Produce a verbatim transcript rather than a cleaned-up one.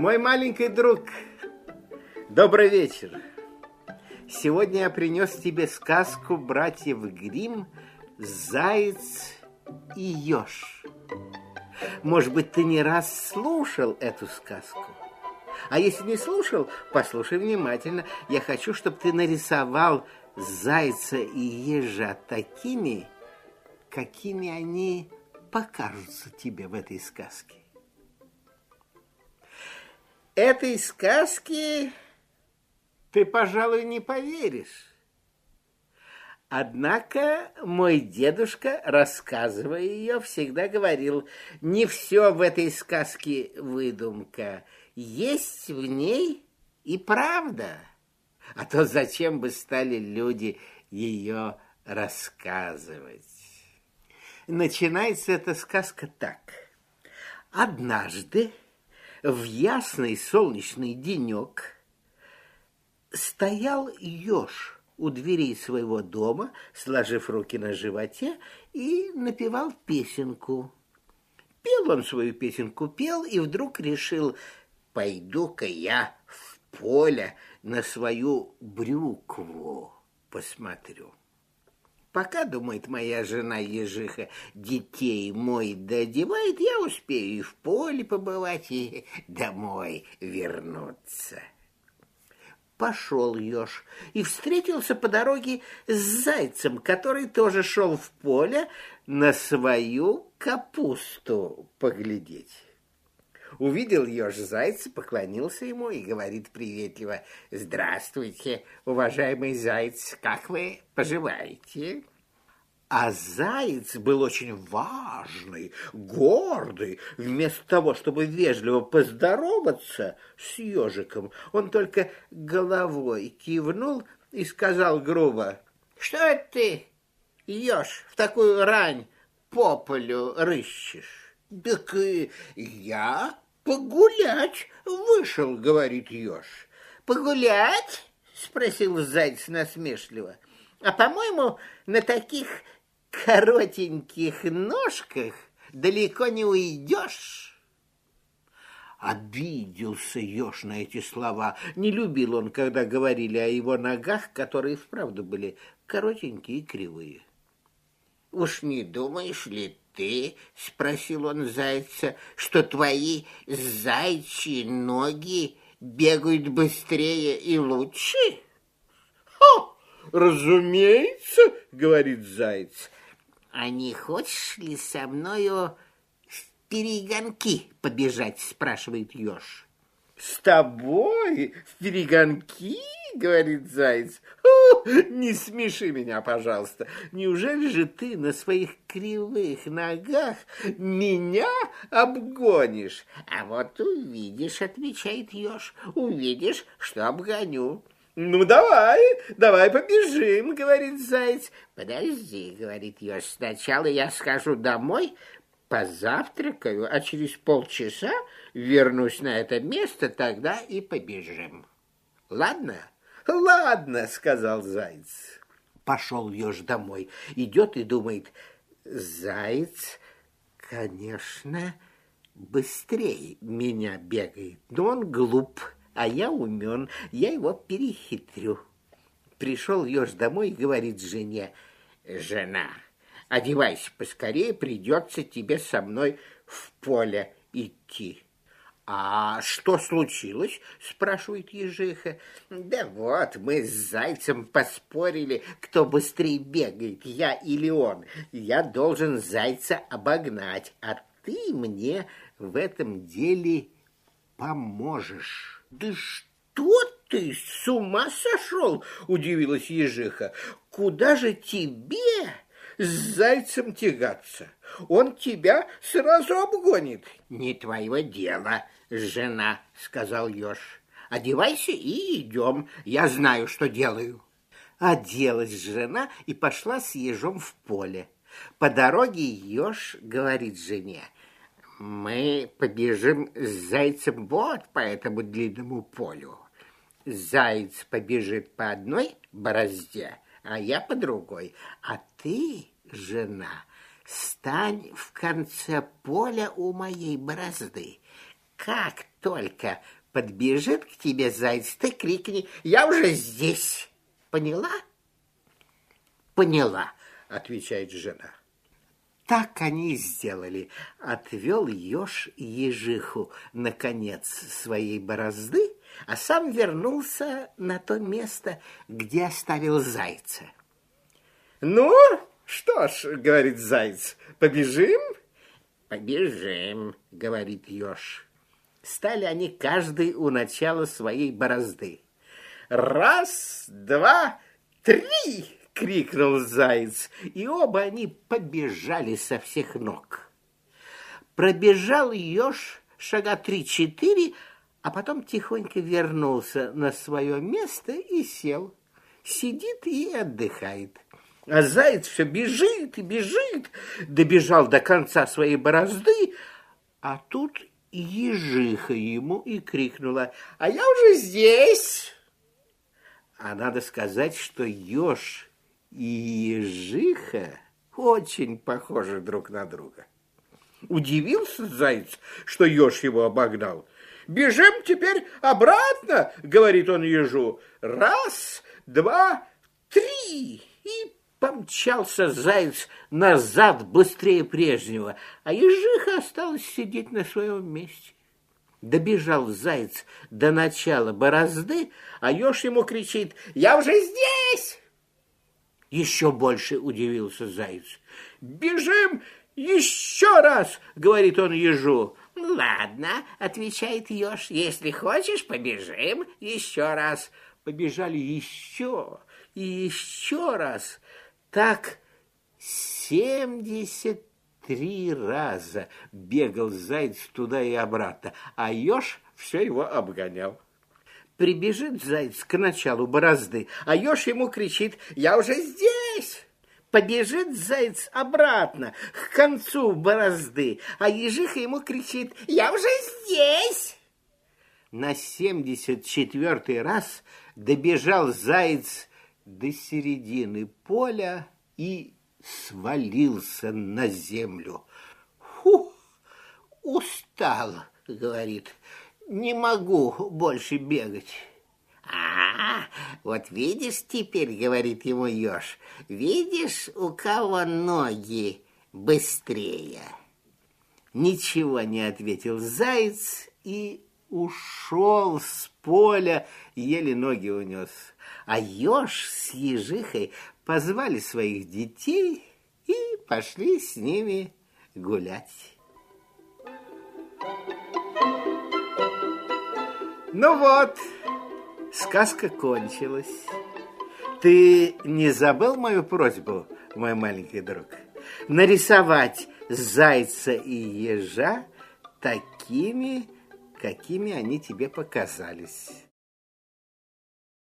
Мой маленький друг, добрый вечер. Сегодня я принес тебе сказку братьев Гримм «Заяц и еж». Может быть, ты не раз слушал эту сказку? А если не слушал, послушай внимательно. Я хочу, чтобы ты нарисовал зайца и ежа такими, какими они покажутся тебе в этой сказке. Этой сказке ты, пожалуй, не поверишь. Однако мой дедушка, рассказывая ее, всегда говорил: не все в этой сказке выдумка, есть в ней и правда. А то зачем бы стали люди ее рассказывать? Начинается эта сказка так. Однажды в ясный солнечный денек стоял еж у дверей своего дома, сложив руки на животе, и напевал песенку. Пел он свою песенку, пел, и вдруг решил: пойду-ка я в поле на свою брюкву посмотрю. Пока, думает, моя жена ежиха детей мой доодевает, я успею и в поле побывать, и домой вернуться. Пошел еж и встретился по дороге с зайцем, который тоже шел в поле на свою капусту поглядеть. Увидел еж зайца, поклонился ему и говорит приветливо: «Здравствуйте, уважаемый заяц, как вы поживаете?» А заяц был очень важный, гордый. Вместо того, чтобы вежливо поздороваться с ежиком, он только головой кивнул и сказал грубо: «Что это ты, еж, в такую рань по полю рыщешь?» «Так я погулять вышел», — говорит еж. «Погулять?» — спросил заяц насмешливо. «А, по-моему, на таких коротеньких ножках далеко не уйдешь». Обиделся еж на эти слова. Не любил он, когда говорили о его ногах, которые вправду были коротенькие и кривые. «Уж не думаешь ли ты, — спросил он зайца, — что твои зайчьи ноги бегают быстрее и лучше?» «Ха! Разумеется, — говорит заяц. «А не хочешь ли со мною в перегонки побежать?» — спрашивает еж. «С тобой в перегонки?» — говорит заяц. «Не смеши меня, пожалуйста. Неужели же ты на своих кривых ногах меня обгонишь?» «А вот увидишь, — отвечает еж, — увидишь, что обгоню». «Ну, давай, давай побежим, — говорит заяц. «Подожди, — говорит еж, — сначала я схожу домой, позавтракаю, а через полчаса вернусь на это место, тогда и побежим. Ладно?» «Ладно, — сказал заяц». Пошел еж домой, идет и думает: заяц, конечно, быстрее меня бегает, но он глуп, а я умен, я его перехитрю. Пришел еж домой и говорит жене: «Жена, одевайся поскорее, придется тебе со мной в поле идти». «А что случилось?» — спрашивает ежиха. «Да вот, мы с зайцем поспорили, кто быстрее бегает, я или он. Я должен зайца обогнать, а ты мне в этом деле поможешь». «Да что ты, с ума сошел?» — удивилась ежиха. «Куда же тебе с зайцем тягаться? Он тебя сразу обгонит». «Не твоего дела, жена, — сказал еж. Одевайся и идем, я знаю, что делаю». Оделась жена и пошла с ежом в поле. По дороге еж говорит жене: «Мы побежим с зайцем вот по этому длинному полю. Заяц побежит по одной борозде, а я по другой. А ты, жена, стань в конце поля у моей борозды. Как только подбежит к тебе заяц, ты крикни: я уже здесь. Поняла? Поняла, отвечает жена. Так они и сделали. Отвел еж ежиху на конец своей борозды, а сам вернулся на то место, где оставил зайца. Ну, что ж, говорит заяц, побежим? Побежим, говорит еж. Стали они каждый у начала своей борозды. Раз, два, три! Крикнул заяц, и оба они побежали со всех ног. Пробежал еж шага три-четыре, а потом тихонько вернулся на свое место и сел. Сидит и отдыхает. А заяц все бежит и бежит, добежал до конца своей борозды, а тут ежиха ему и крикнула: а я уже здесь. А надо сказать, что еж и ежиха очень похожи друг на друга. Удивился заяц, что еж его обогнал. «Бежим теперь обратно», — говорит он ежу. «Раз, два, три!» И помчался заяц назад быстрее прежнего, а ежиха осталась сидеть на своем месте. Добежал заяц до начала борозды, а еж ему кричит: «Я уже здесь!» Еще больше удивился заяц. «Бежим еще раз!» — говорит он ежу. «Ладно», — отвечает еж, — «если хочешь, побежим еще раз». Побежали еще и еще раз. Так семьдесят три раза бегал заяц туда и обратно, а еж все его обгонял. Прибежит заяц к началу борозды, а еж ему кричит: «Я уже здесь!» Побежит заяц обратно, к концу борозды, а ежиха ему кричит: «Я уже здесь!» На семьдесят четвертый раз добежал заяц до середины поля и свалился на землю. «Фу, устал», — говорит, — «не могу больше бегать». «А, вот видишь теперь, — говорит ему еж, — видишь, у кого ноги быстрее?» Ничего не ответил заяц и ушел с поля, еле ноги унес. А еж с ежихой позвали своих детей и пошли с ними гулять. Ну вот, сказка кончилась. Ты не забыл мою просьбу, мой маленький друг? Нарисовать зайца и ежа такими, какими они тебе показались.